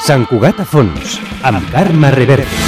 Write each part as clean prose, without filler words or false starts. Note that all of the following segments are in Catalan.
Sant Cugat a fons, amb Carme Reverte.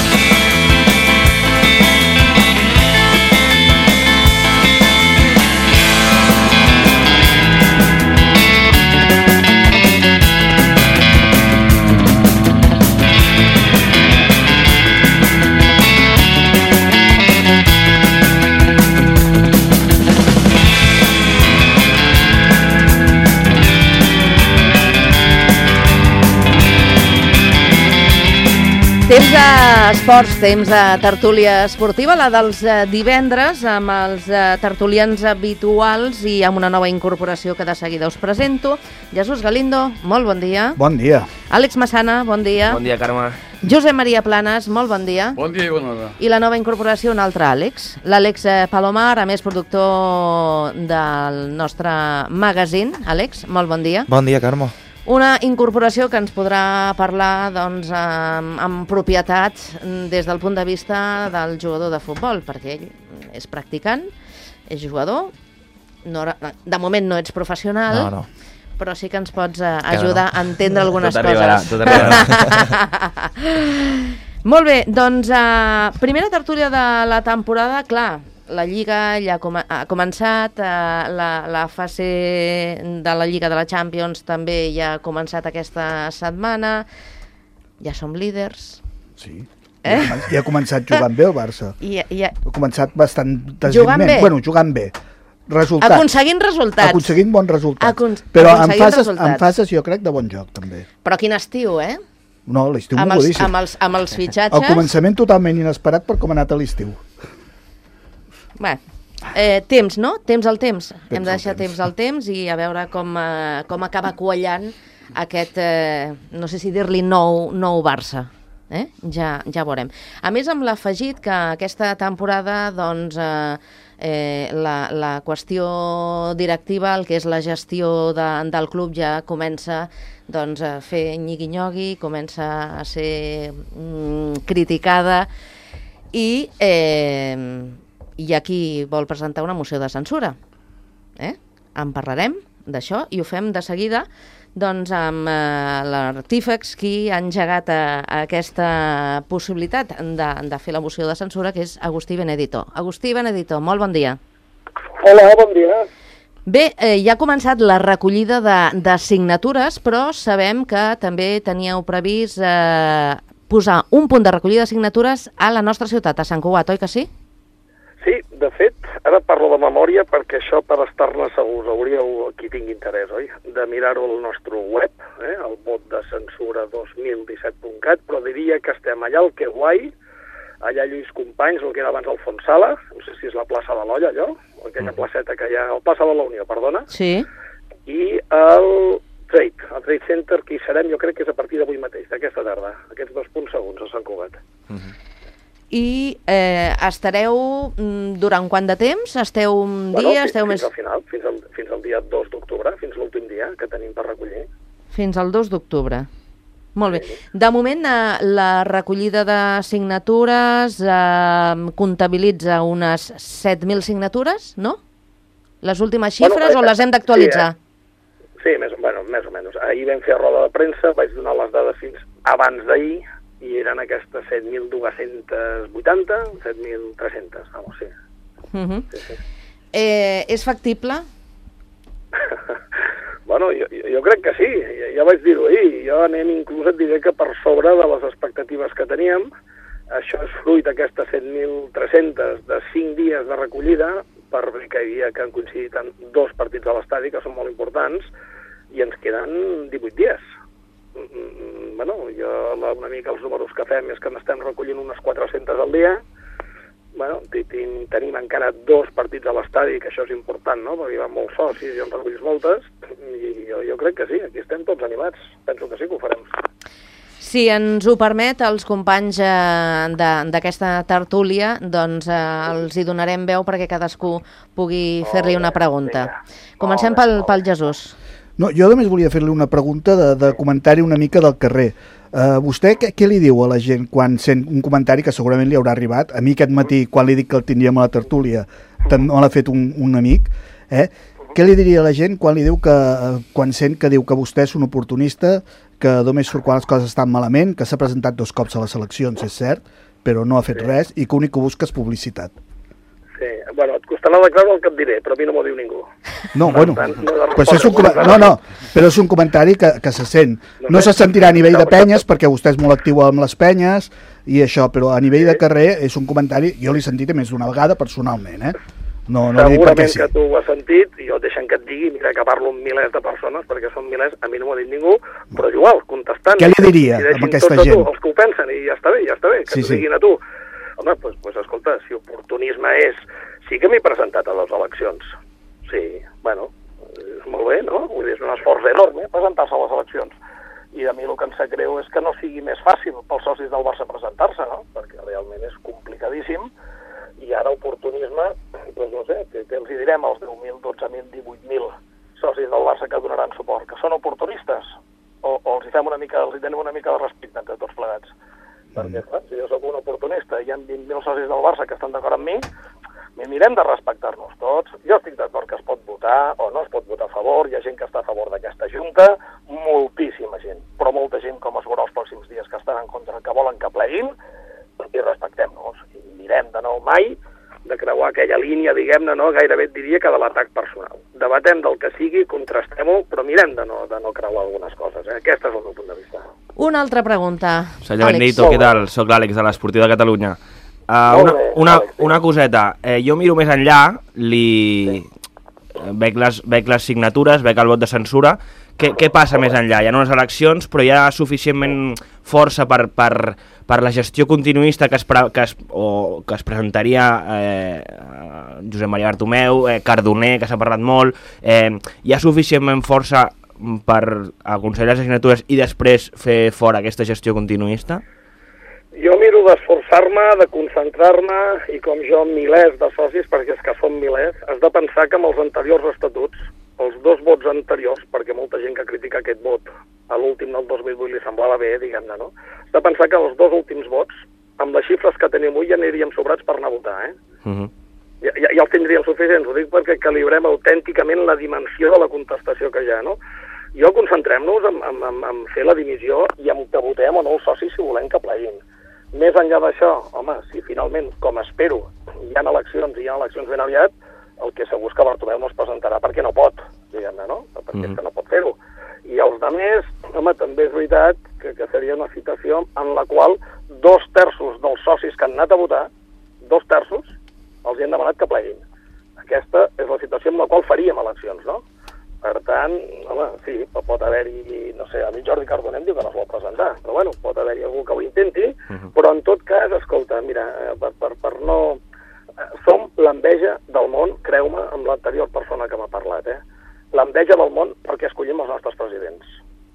Temps d'esports, temps de tertúlia esportiva, la dels divendres, amb els tertulians habituals i amb una nova incorporació que de seguida us presento. Jesús Galindo, molt bon dia. Bon dia. Àlex Massana, bon dia. Bon dia, Carme. Josep Maria Planes, molt bon dia. Bon dia i bona hora. I la nova incorporació, un altre Àlex. L'Àlex Palomar, a més productor del nostre magazine. Àlex, molt bon dia. Bon dia, Carme. Una incorporació que ens podrà parlar doncs, amb propietat des del punt de vista del jugador de futbol, perquè ell és practicant, és jugador, de moment no ets professional, No. però sí que ens pots ajudar a entendre algunes tot coses. Tot arribarà. Molt bé, doncs primera tertúlia de la temporada, clar, la Lliga ja ha començat, la fase de la Lliga de la Champions també ja ha començat aquesta setmana, ja som líders. Sí. Ja ha començat jugant bé el Barça. Ha començat bastant Jugant bé? Bueno, jugant bé. Resultats. Aconseguint resultats. Aconseguint bons resultats. Però en fases jo crec de bon joc, també. Però quin estiu, eh? No, l'estiu mogudíssim. Amb els fitxatges. El començament totalment inesperat per com ha anat a l'estiu. Bé, temps, no? Temps al temps. Hem de deixar temps al temps i a veure com acaba quallant aquest, no sé si dir-li nou Barça. Ja veurem. A més, amb l'afegit que aquesta temporada, doncs, la qüestió directiva, el que és la gestió del club, ja comença doncs, a fer nyigui-nyogui, comença a ser criticada i hi ha qui vol presentar una moció de censura. En parlarem d'això i ho fem de seguida doncs, amb l'artífex qui ha engegat aquesta possibilitat de fer la moció de censura, que és Agustí Benedito. Agustí Benedito, molt bon dia. Hola, bon dia. Bé, ja ha començat la recollida de signatures, però sabem que també teníeu previst posar un punt de recollida de signatures a la nostra ciutat, a Sant Cugat, oi que sí? Sí, de fet, ara parlo de memòria perquè això per estar-ne segurs hauríeu, qui tingui interès, oi? De mirar-ho al nostre web, el vot de censura 2017.cat, però diria que estem allà al Que Guai, allà Lluís Companys, el que era abans el Fontsala, no sé si és la plaça de l'Olla, allò, aquella placeta que hi ha, el plaça de la Unió, perdona. Sí. I el Trade Center, que hi serem, jo crec que és a partir d'avui mateix, d'aquesta tarda, aquests 2 punts segons a Sant Cugat. I estareu durant quant de temps? Esteu un dia? Fins al final, fins al dia 2 d'octubre, fins l'últim dia que tenim per recollir. Fins al 2 d'octubre. Molt bé. De moment, la recollida de signatures comptabilitza unes 7.000 signatures, no? Les últimes xifres o les hem d'actualitzar? Sí, més o menys. Ahir vam fer roda de premsa, vaig donar les dades fins abans d'ahir, i eren aquestes 7.280, 7.300, vamos, sí. Sí. És factible? Bueno, jo crec que sí, ja vaig dir-ho ahir. Jo anem inclús, et diré que per sobre de les expectatives que teníem. Això és fruit d'aquestes 7.300 de 5 dies de recollida, per bé que hi havia que han coincidit en 2 partits a l'estadi, que són molt importants, i ens queden 18 dies. Bueno, una mica els números que fem és que n'estem recollint unes 400 al dia. Bueno, tenim encara 2 partits a l'estadi, que això és important, no?, perquè hi va molts socis i en recollis moltes, i jo crec que sí, aquí estem tots animats. Penso que sí que ho farem. Si ens ho permet, els companys d'aquesta tertúlia, doncs els hi donarem veu perquè cadascú pugui fer-li una pregunta. Comencem pel Jesús. No, jo només volia fer-li una pregunta de comentari una mica del carrer. Vostè què li diu a la gent quan sent un comentari que segurament li haurà arribat? A mi aquest matí, quan li dic que el tindríem a la tertúlia, me l'ha fet un amic. Què li diria a la gent quan sent que diu que vostè és un oportunista, que només surt quan les coses estan malament, que s'ha presentat 2 cops a les eleccions, és cert, però no ha fet res, i que l'únic que busca és publicitat? Sí, bueno, et costarà de creure el que et diré, però a mi no m'ho diu ningú. No, bueno, però és un comentari que se sent. No se sentirà a nivell de penyes, perquè vostè és molt actiu amb les penyes i això, però a nivell de carrer és un comentari, jo l'he sentit més d'una vegada personalment, No segurament que tu ho has sentit, i jo deixen que et digui, mira que parlo amb milers de persones, perquè són milers, a mi no m'ho ha dit ningú, però igual, contestant. Què li diria a aquesta gent? Els que ho pensen, i ja està bé, que t'ho diguin a tu. Home, doncs escolta, si oportunisme és... Sí que m'he presentat a les eleccions. Sí, bueno, és molt bé, no? Vull dir, és un esforç enorme presentar-se a les eleccions. I a mi el que em sap greu és que no sigui més fàcil pels socis del Barça presentar-se, no? Perquè realment és complicadíssim. I ara oportunisme, doncs no sé, què els direm als 10.000, 12.000, 18.000 socis del Barça que donaran suport? Que són oportunistes? O els tenim una mica de respecte entre tots plegats? Perquè, clar, si jo soc un oportunista i hi ha 20.000 socis del Barça que estan d'acord amb mi, mirem de respectar-nos tots. Jo estic d'acord que es pot votar o no es pot votar a favor. Hi ha gent que està a favor d'aquesta junta, moltíssima gent, però molta gent, com es veurà els pròxims dies, que estan en contra, que volen que pleguin, i respectem-nos. I mirem de nou mai de creuar aquella línia, diguem-ne, no? Gairebé et diria que de l'atac personal. Debatem del que sigui, contrastem-ho, però mirem de no creuar algunes coses. Aquest és el meu punt de vista. Una altra pregunta. Senyor Benedito, què tal? Soc l'Àlex, de l'Esportiu de Catalunya. Una coseta, jo miro més enllà, veig les signatures, veig el vot de censura. Què passa més enllà? Hi ha unes eleccions, però hi ha suficientment força per la gestió continuista que es presentaria Josep Maria Bartomeu, Cardoner, que s'ha parlat molt. Hi ha suficientment força per aconseguir les signatures i després fer fora aquesta gestió continuista? Jo miro d'esforçar-me, de concentrar-me, i com jo, milers de socis, perquè és que són milers, has de pensar que amb els anteriors estatuts, els 2 vots anteriors, perquè molta gent que critica aquest vot a l'últim del 2008 li semblava bé, diguem-ne, no? Has de pensar que els 2 últims vots, amb les xifres que tenim avui, ja aniríem sobrats per anar a votar, Ja els tindríem suficients, ho dic perquè calibrem autènticament la dimensió de la contestació que hi ha, no? Jo concentrem-nos en fer la dimissió i en que votem o no els socis si volem que pleguin. Més enllà d'això, home, si finalment, com espero, hi ha eleccions ben aviat, el que segur és que Bartomeu no es presentarà perquè no pot, diguem-ne, no? Perquè és que no pot fer-ho. I els altres, home, també és veritat que seria una situació en la qual 2/3 dels socis que han anat a votar, 2/3, els han demanat que pleguin. Aquesta és la situació en la qual faríem eleccions, no? Per tant, home, sí, pot haver-hi, no sé, a mi Jordi Cardoner em diu que no es vol presentar, però bueno, pot haver-hi algú que ho intenti, però en tot cas, escolta, mira, per no... Som l'enveja del món, creu-me, amb l'anterior persona que m'ha parlat, l'enveja del món perquè escollim els nostres presidents.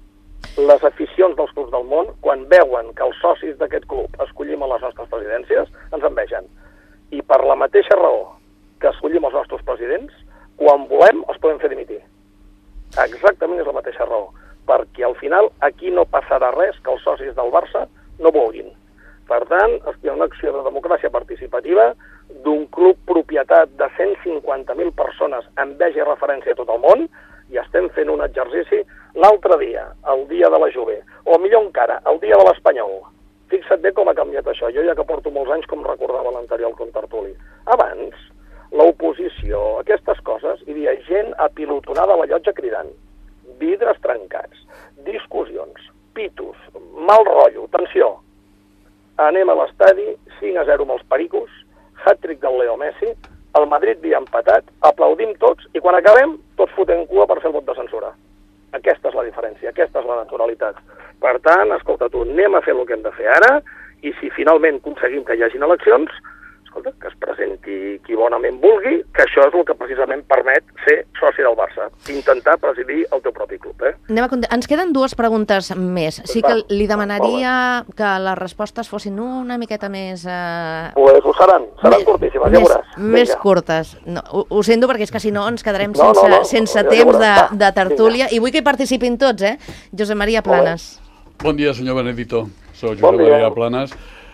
Les aficions dels clubs del món, quan veuen que els socis d'aquest club escollim a les nostres presidències, ens envegen. I per la mateixa raó que escollim els nostres presidents, quan volem els podem fer dimitir. Exactament és la mateixa raó, perquè al final aquí no passarà res que els socis del Barça no vulguin. Per tant, hi ha una acció de democràcia participativa d'un club propietat de 150.000 persones amb vegi referència a tot el món, i estem fent un exercici l'altre dia, el dia de la Juve, o millor encara, el dia de l'Espanyol. Fixa't bé com ha canviat això, jo ja que porto molts anys, com recordava l'anterior contertuli. Abans, l'oposició, aquestes coses, hi havia gent apilotonada a la llotja cridant, vidres trencats, discussions, pitos, mal rotllo, tensió. Anem a l'estadi, 5-0 amb els pericos, hat-trick del Leo Messi, el Madrid havia empatat, aplaudim tots, i quan acabem, tots fotem cua per fer el vot de censura. Aquesta és la diferència, aquesta és la naturalitat. Per tant, escolta tu, anem a fer el que hem de fer ara, i si finalment aconseguim que hi hagin eleccions, escolta, que es presenti qui bonament vulgui, que això és el que precisament permet ser soci del Barça, intentar presidir el teu propi club. Ens queden 2 preguntes més. Sí que li demanaria que les respostes fossin una miqueta més... Pues ho seran curtíssimes, ja veuràs. Més curtes. No, ho sento perquè és que si no ens quedarem sense temps de tertúlia, i vull que hi participin tots, Josep Maria Planes. Bon dia, senyor Benedito. Soc Josep Maria Planes.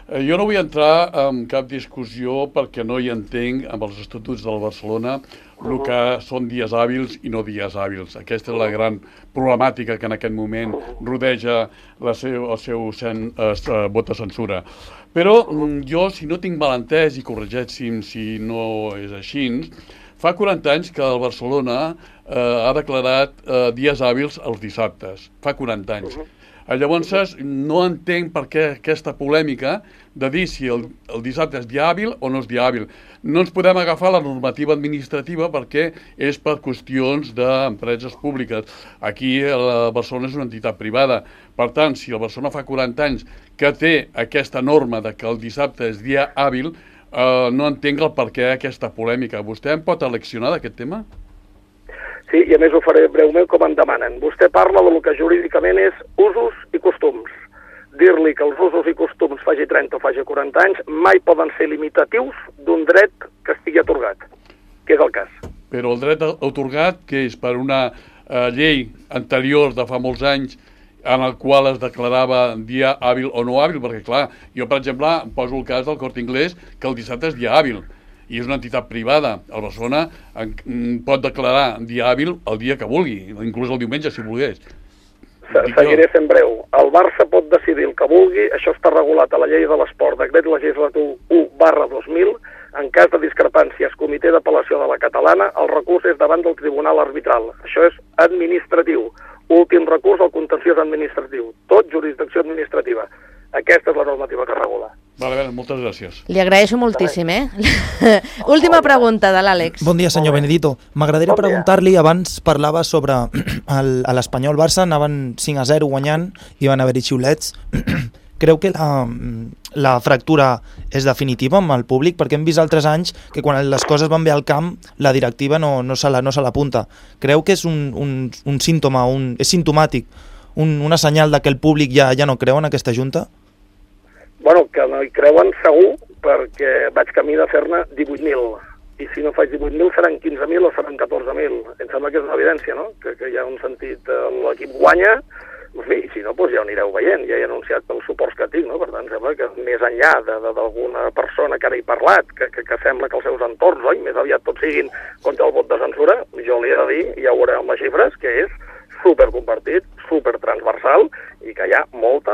Jo no vull entrar en cap discussió perquè no hi entenc amb els estatuts del Barcelona el que són dies hàbils i no dies hàbils. Aquesta és la gran problemàtica que en aquest moment rodeja el seu vot de censura. Però jo, si no tinc mal entès, i corregeixi'm si no és així, fa 40 anys que el Barcelona ha declarat dies hàbils els dissabtes. Fa 40 anys. Llavors, no entenc per què aquesta polèmica de dir si el dissabte és dia hàbil o no és dia hàbil. No ens podem agafar la normativa administrativa perquè és per qüestions d'empreses públiques. Aquí la Barcelona és una entitat privada. Per tant, si el Barcelona fa 40 anys que té aquesta norma de que el dissabte és dia hàbil, no entenc el per què aquesta polèmica. Vostè em pot eleccionar d'aquest tema? Sí, i a més ho faré breument com em demanen. Vostè parla del que jurídicament és usos i costums. Dir-li que els usos i costums faci 30 o faci 40 anys mai poden ser limitatius d'un dret que estigui atorgat, que és el cas. Però el dret atorgat, que és per una llei anterior de fa molts anys en el qual es declarava dia hàbil o no hàbil, perquè clar, jo per exemple poso el cas del Corte Inglés que el dissabte és dia hàbil, i és una entitat privada. El Barcelona pot declarar dia hàbil el dia que vulgui, inclús el diumenge, si volgués. Seguiré sent breu. El Barça pot decidir el que vulgui, això està regulat a la llei de l'esport, decret legislatiu 1/2000, en cas de discrepàncies, comitè d'apel·lació de la catalana, el recurs és davant del tribunal arbitral. Això és administratiu. Últim recurs al contenciós administratiu. Tot jurisdicció administrativa. Aquesta és la normativa que regula. Vale, moltes gràcies. Li agraeixo moltíssim, Última pregunta de l'Àlex. Bon dia, senyor Benedito. M'agradaria preguntar-li, abans parlava sobre a l'Espanyol Barça, anaven 5-0 guanyant, i van haver-hi xiulets. Creu que la fractura és definitiva amb el públic? Perquè hem vist altres anys que quan les coses van bé al camp, la directiva no se l'apunta. Creu que és un símptoma, és simptomàtic, una senyal de que el públic ja no creu en aquesta junta? Bueno, que no hi creuen segur, perquè vaig camí de fer-ne 18.000. I si no faig 18.000 seran 15.000 o seran 14.000. Em sembla que és una evidència, no? Que hi ha un sentit, l'equip guanya, i si no, doncs ja ho anireu veient. Ja he anunciat pels suports que tinc, no? Per tant, sembla que més enllà d'alguna persona que ara he parlat, que sembla que els seus entorns, més aviat tots siguin contra el vot de censura, jo li he de dir, ja ho veureu amb les xifres, que és supercompartit, supertransversal, i que hi ha molta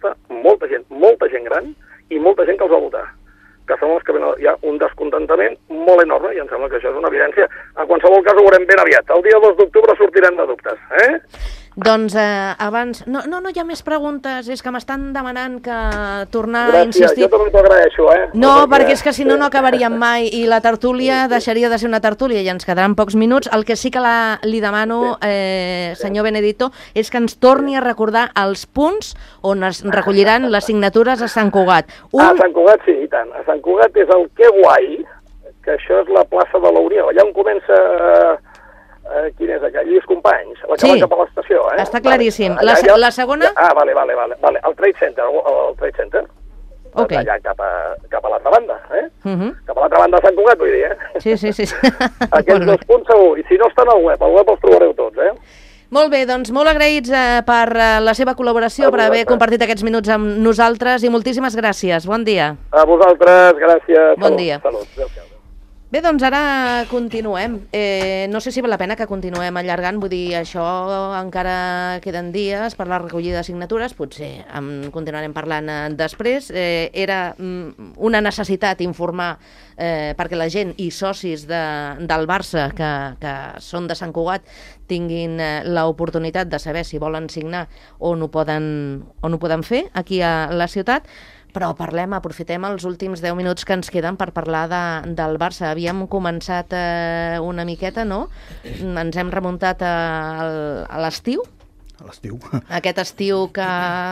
gent gran i molta gent que els va votar. Que són els que hi ha un descontentament molt enorme, i em sembla que això és una evidència. En qualsevol cas ho veurem ben aviat. El dia 2 d'octubre sortirem de dubtes, Doncs abans... No hi ha més preguntes, és que m'estan demanant que tornar a insistir... Gràcies, jo també t'ho agraeixo, No, perquè és que si no acabaríem mai, i la tertúlia deixaria de ser una tertúlia i ens quedaran pocs minuts. El que sí que li demano, senyor Benedito, és que ens torni a recordar els punts on es recolliran les signatures a Sant Cugat. A Sant Cugat sí, i tant. A Sant Cugat és el Que Guai, que això és la plaça de la Unió. Allà on comença... quin és allà? Lluís Companys, la que va cap a l'estació, Està claríssim. La segona? Vale. El Trade Center. Ok. Allà cap a l'altra banda, Cap a l'altra banda de Sant Cugat, vull dir, Sí. Aquests dos punts segur. I si no estan al web els trobareu tots, Molt bé, doncs molt agraïts per la seva col·laboració, per haver compartit aquests minuts amb nosaltres, i moltíssimes gràcies. Bon dia. A vosaltres, gràcies. Bon dia. Salut. Bé, doncs ara continuem. No sé si val la pena que continuem allargant, vull dir, això encara queden dies per la recollida de signatures, potser en continuarem parlant després. Era una necessitat informar perquè la gent i socis del Barça que són de Sant Cugat tinguin l'oportunitat de saber si volen signar o no poden fer aquí a la ciutat. Però aprofitem els últims 10 minuts que ens queden per parlar del Barça. Havíem començat una miqueta, no? Ens hem remuntat a l'estiu. A l'estiu. Aquest estiu que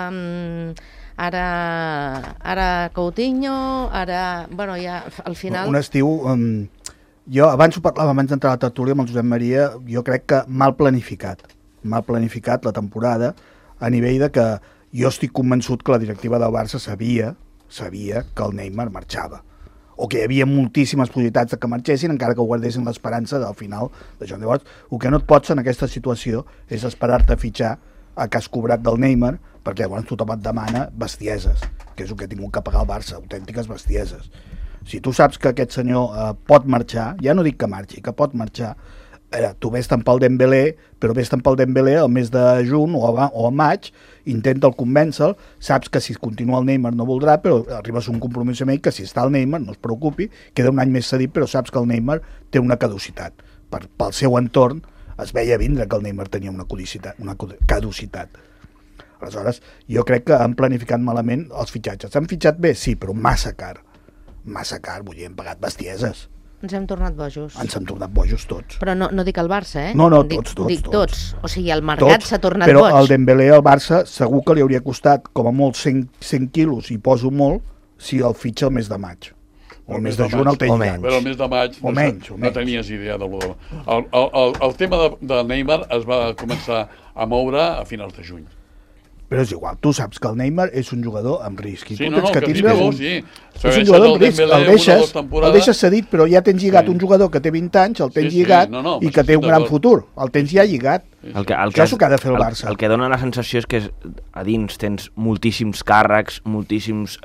ara Coutinho, ara... Bueno, ja al final... Un estiu... Jo abans ho parlava, abans d'entrar a la tertúlia amb el Josep Maria, jo crec que mal planificat la temporada, a nivell de que jo estic convençut que la directiva del Barça sabia que el Neymar marxava, o que hi havia moltíssimes possibilitats de que marxessin, encara que ho guardessin l'esperança del final de Joan. Llavors, el que no et pots en aquesta situació és esperar-te a fitxar a que has cobrat del Neymar, perquè llavors tothom et demana bestieses. que és el que ha tingut que pagar el Barça, autèntiques bestieses. Si tu saps que aquest senyor pot marxar, ja no dic que marxi, que pot marxar, tu vés tant pel Dembélé, però vés tant pel Dembélé al mes de juny o a maig, intenta el convèncer, saps que si continua el Neymar no voldrà, però arribes a un compromís amb ell que si està el Neymar, no es preocupi, queda un any més cedit, però saps que el Neymar té una caducitat. Pel seu entorn es veia vindre que el Neymar tenia una caducitat. Aleshores, jo crec que han planificat malament els fitxatges. Han fitxat bé? Sí, però massa car, vull dir, hem pagat bestieses. Ens hem tornat bojos. Ens han tornat bojos tots. Però no dic el Barça, No, tots. O sigui, el mercat s'ha tornat boig. boig. Però el Dembélé al Barça segur que li hauria costat com a molt 100 quilos, i poso molt, si el fitxa el mes de maig. O el mes de juny el té lligat. Però el mes de maig no tenies idea del bo. El tema de Neymar es va començar a moure a finals de juny. Però és igual, tu saps que el Neymar és un jugador amb risc. I sí, tu tens que tindre és un jugador amb risc. El deixes cedit, però ja tens lligat un jugador que té 20 anys, el tens lligat i que té un gran futur. El tens ja lligat. Això és el que ha de fer el Barça. El que dona la sensació és que a dins tens moltíssims càrrecs, moltíssims...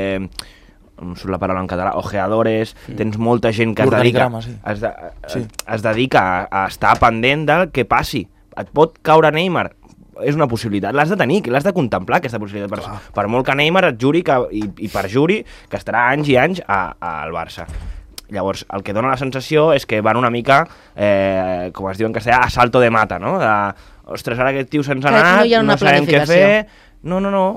em surt la paraula en català, ojeadores, tens molta gent que es dedica a estar pendent del que passi. Et pot caure Neymar? És una possibilitat, l'has de tenir, l'has de contemplar, aquesta possibilitat, per molt que Neymar et juri i perjuri que estarà anys i anys al Barça. Llavors, el que dona la sensació és que van una mica, com es diu en castellà, a salto de mata, no? Ostres, ara aquest tio se'ns ha anat, no sabem què fer... No.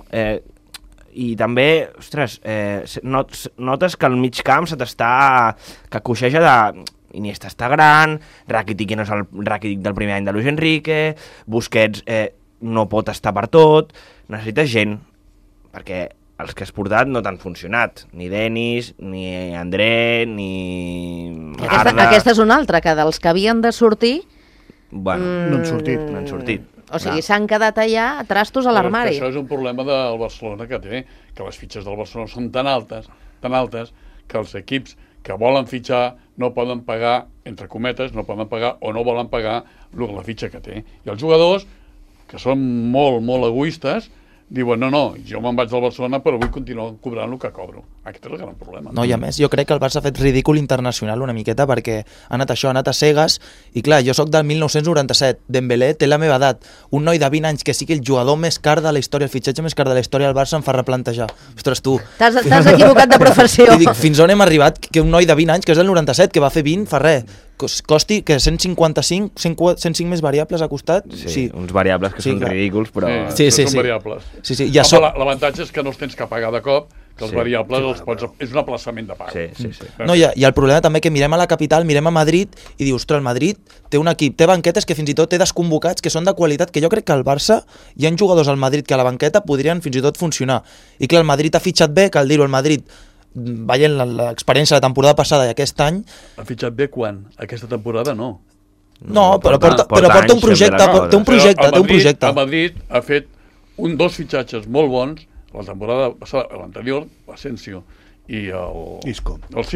I també, ostres, notes que al mig camp se t'està... que coixeja de... Iniesta està gran, Rakitic no és el Rakitic del primer any de Luis Enrique, Busquets no pot estar per tot, necessites gent, perquè els que has portat no t'han funcionat, ni Denis, ni André, ni Arda... Aquesta és una altra, que dels que havien de sortir... No han sortit. O sigui, s'han quedat allà trastos a l'armari. Això és un problema del Barcelona que té, que les fitxes del Barcelona són tan altes, que els equips que volen fitxar no poden pagar, entre cometes, no poden pagar o no volen pagar la fitxa que té. I els jugadors, que són molt, molt egoistes, diuen, no, jo me'n vaig del Barcelona però vull continuar cobrant el que cobro. Aquest és el gran problema. No, i a més, jo crec que el Barça ha fet ridícul internacional una miqueta, perquè ha anat a cegues, i clar, jo sóc del 1997, Dembélé té la meva edat, un noi de 20 anys que sigui el jugador més car de la història, el fitxatge més car de la història del Barça, em fa replantejar. Ostres, tu... T'has equivocat de professió. I dic, fins on hem arribat que un noi de 20 anys, que és del 97, que va fer 20, fa res, costi que 155, 105 més variables ha costat. Sí, uns variables que són ridículs, però... Són variables. L'avantatge és que no els tens que pagar de cop, que els variables els pots... És un aplaçament de pagament. Sí. No, i el problema també que mirem a la capital, mirem a Madrid i dius, ostres, el Madrid té un equip, té banquetes que fins i tot té desconvocats que són de qualitat, que jo crec que al Barça hi ha jugadors al Madrid que a la banqueta podrien fins i tot funcionar. I clar, el Madrid ha fitxat bé, cal dir-ho, el Madrid veient l'experiència de la temporada passada i aquest any... Ha fitxat bé quan? Aquesta temporada no. No, però porta un projecte, té un projecte. El Madrid ha fet dos fitxatges molt bons, la temporada passada, l'anterior, l'Asensio i Isco.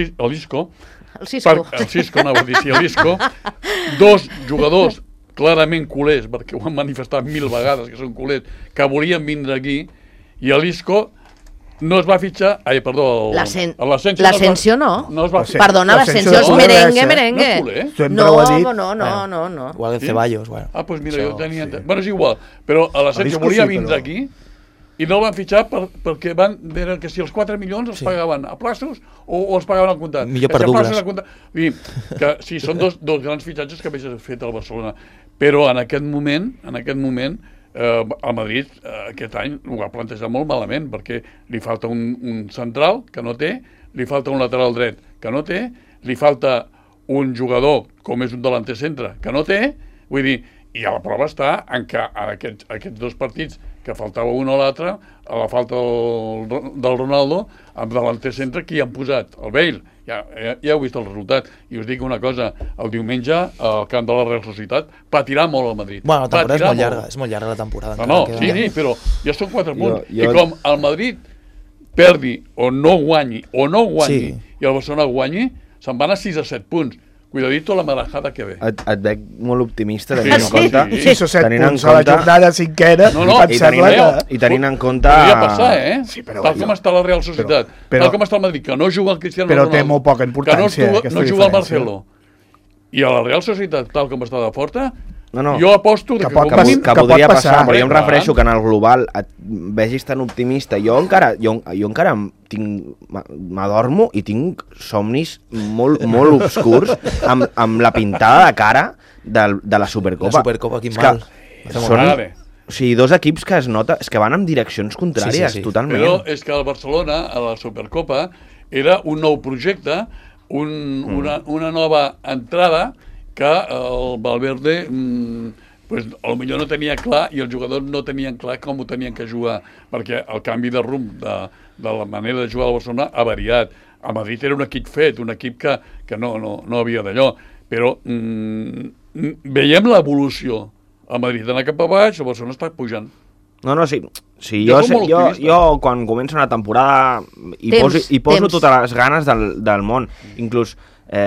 L'Isco, dos jugadors clarament culers, perquè ho han manifestat 1000 vegades, que són culers, que volien vindre aquí, i l'Isco no es va fitxar... L'Asensio no. Perdona, l'Asensio és merengue. No. Igual el Ceballos. Ah, doncs mira, jo tenia... Bueno, és igual, però l'Asensio volia vindre aquí i no el van fitxar perquè van veure que si els 4 milions els pagaven a plaços o els pagaven al comptat. Millor per Douglas. Que sí, són dos grans fitxatges que havia fet el Barcelona. Però en aquest moment, el Madrid aquest any ho va plantejar molt malament, perquè li falta un central que no té, li falta un lateral dret que no té, li falta un jugador com és un delanter centre que no té, vull dir, i a la prova està en que aquests dos partits que faltava un o l'altre, a la falta del Ronaldo, amb delanter centre, qui han posat? El Bale. Ja heu vist el resultat. I us dic una cosa, el diumenge, al camp de la Real Societat, patirà molt el Madrid. Bueno, la temporada és molt llarga la temporada. Sí, però ja són 4 punts. I com el Madrid perdi o no guanyi, i el Barcelona guanyi, se'n van a 6 a 7 punts. Cuidadito la marajada que ve. Et veig molt optimista, Sí, tenint en compte... sí. 6 o 7 tenint en punts a la compte- jornada cinquena, No, em sembla que... I tenint en compte... Podria passar, Sí, però tal bueno. com està la Real Societat, Però- tal com està el Madrid, que no juga el Cristiano Però Ronaldo, té molt poca importància, que no aquesta juga el diferència. Marcelo, i a la Real Societat, tal com està de forta, No. jo aposto Que que pot com passar. mínim- que que podria pot passar, passar. però jo em Clar. refereixo que en el global et vegis tan optimista. Jo encara m'adormo i tinc somnis molt obscurs amb la pintada de cara de la Supercopa. La Supercopa, quin És mal. que són, Vale. o sigui, dos equips que es nota, és que van en direccions contràries, Sí. totalment. Però és que el Barcelona, a la Supercopa, era un nou projecte, una nova entrada que el Valverde pues, potser no tenia clar i els jugadors no tenien clar com ho tenien que jugar, perquè el canvi de rumb de la manera de jugar al Barcelona ha variat. A Madrid era un equip fet, un equip que no havia d'allò, però veiem l'evolució. A Madrid anar cap a baix, el Barcelona està pujant. No, sí. Sí, Jo jo, soc molt optimista. jo quan comença una temporada hi poso totes les ganes del món. Inclús,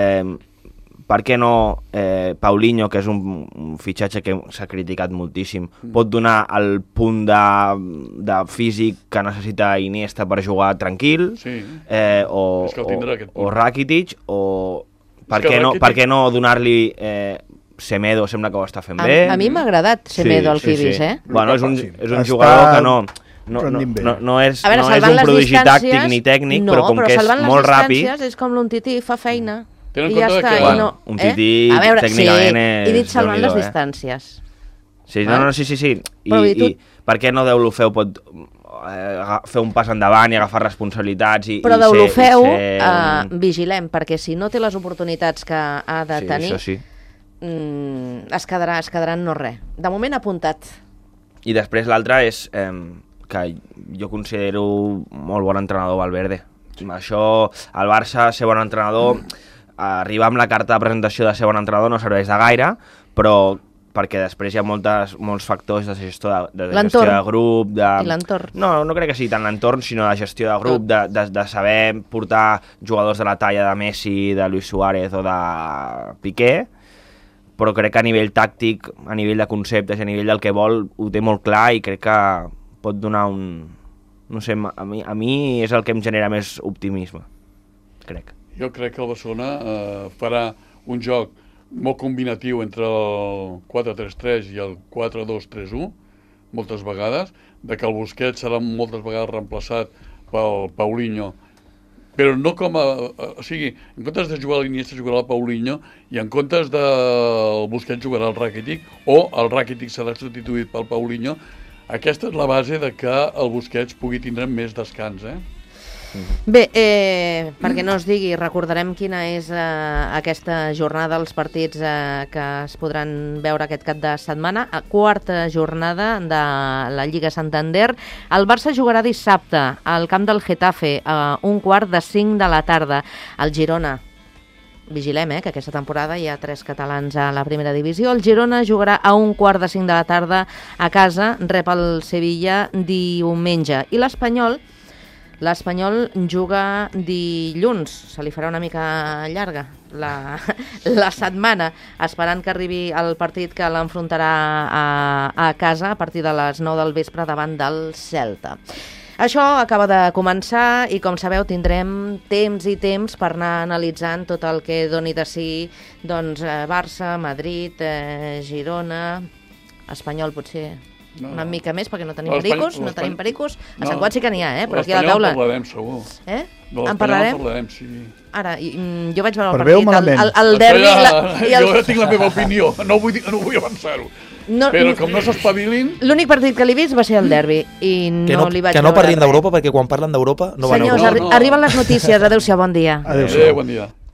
per què no Paulinho, que és un fitxatge que s'ha criticat moltíssim, pot donar el punt de físic que necessita Iniesta per jugar tranquil, Sí. o És que el tindrà, aquest punt. Rakitic, o per que Rakitic- què no donar-li Semedo, sembla que ho està fent bé. A mi m'ha agradat Semedo al que he vist, eh? Bueno, és un Està jugador que no és A veure, un salvant les prodigi distàncies... tàctic ni tècnic, no, però com que és salvant les molt ràpid... distàncies és com l'Umtiti, fa feina. Tenen I en ja compte està. que- i Bueno, no, Umtiti A veure, tècnicament sí, és he dit salvant les déu-n'hi-do, distàncies. Sí, no, sí. Però, i tu- I per què no Deulofeu pot fer un pas endavant i agafar responsabilitats i Però i Deulofeu, ser un- vigilem, perquè si no té les oportunitats que ha de tenir, això sí. es quedarà en no res. De moment apuntat. I després l'altre és que jo considero molt bon entrenador Valverde. Això, el Barça, ser bon entrenador, arribar amb la carta de presentació de ser bon entrenador no serveix de gaire, però perquè després hi ha molts factors de gestió de grup... I l'entorn. No crec que sigui tant l'entorn, sinó de gestió de grup, de saber portar jugadors de la talla de Messi, de Luis Suárez o de Piqué, però crec que a nivell tàctic, a nivell de conceptes, a nivell del que vol, ho té molt clar i crec que pot donar un... No sé, a mi és el que em genera més optimisme, crec. Jo crec que el Barcelona farà un joc molt combinatiu entre el 4-3-3 i el 4-2-3-1, moltes vegades, de que el Busquets serà moltes vegades reemplaçat pel Paulinho, però no com a... O sigui, en comptes de jugar a l'Iniesta jugarà el Paulinho i en comptes del Busquets jugarà el Rakitic o el Rakitic serà substituït pel Paulinho. Aquesta és la base de que el Busquets pugui tindre més descans, Bé, perquè no es digui, recordarem quina és aquesta jornada, els partits que es podran veure aquest cap de setmana. Quarta jornada de la Lliga Santander. El Barça jugarà dissabte al camp del Getafe a 4:45 de la tarda. El Girona, vigilem, que aquesta temporada hi ha 3 catalans a la primera divisió. El Girona jugarà a 4:45 de la tarda a casa, rep el Sevilla diumenge. I l'Espanyol juga dilluns, se li farà una mica llarga la setmana, esperant que arribi el partit que l'enfrontarà a casa a partir de les 9 del vespre davant del Celta. Això acaba de començar i, com sabeu, tindrem temps i temps per anar analitzant tot el que doni de si doncs, Barça, Madrid, Girona, Espanyol potser una mica més, perquè no tenim pericos, a Sant Quat sí que n'hi ha, però aquí a la taula... L'Espanyol parlarem, segur. En parlarem? Sí. Ara, jo vaig veure el Per bé o partit, malament? el derbi... Jo ja tinc la meva opinió, no vull avançar-ho. Però com no s'espavilin... L'únic partit que l'he vit va ser el derbi i no li vaig veure res. Que no parlin d'Europa, perquè quan parlen d'Europa no van a Europa. Senyors, arriben les notícies. Adéu-siau, bon dia. Adéu-siau. Bon dia.